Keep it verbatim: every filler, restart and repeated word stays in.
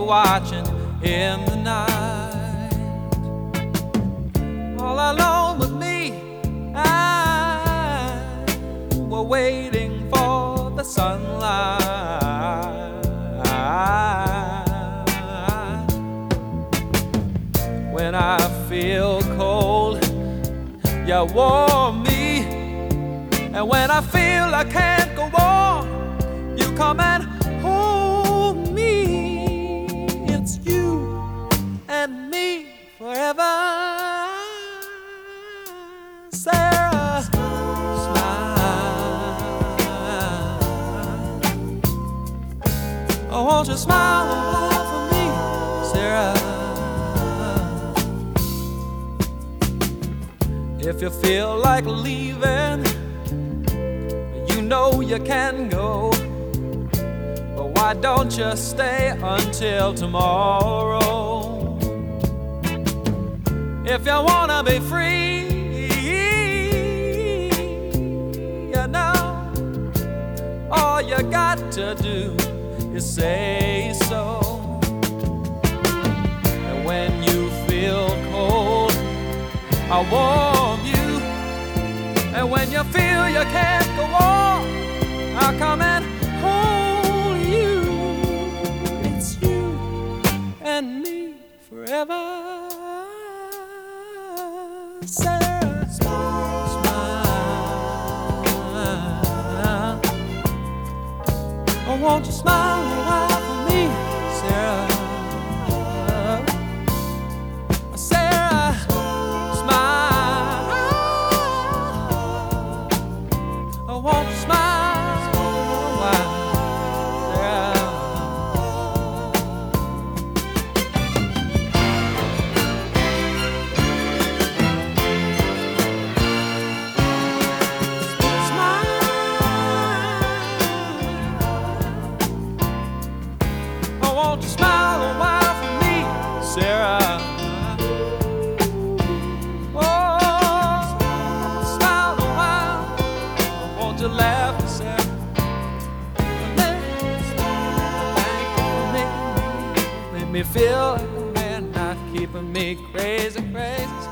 watching in the night. All alone with me, I were waiting for the sunlight. When I feel cold, you warm me, and when I feel I can't go on, you come and hold me. It's you and me forever, Sarah. Smile. Oh, won't you smile a while for me, Sarah? If you feel like leaving, you know you can go, but why don't you stay until tomorrow? If you wanna be free, you know, all you got to do is say so. And when you feel cold, I'll warm you, and when you feel you can't go on, I'll come and hold you. It's you and me forever, Sarah. Smile, smile. Oh, won't you smile a while for me, Sarah? Won't you smile a while, Sarah? Smile. Oh, won't you smile a while for me, Sarah? Laugh and say, make me feel like a man, not keeping me crazy, crazy.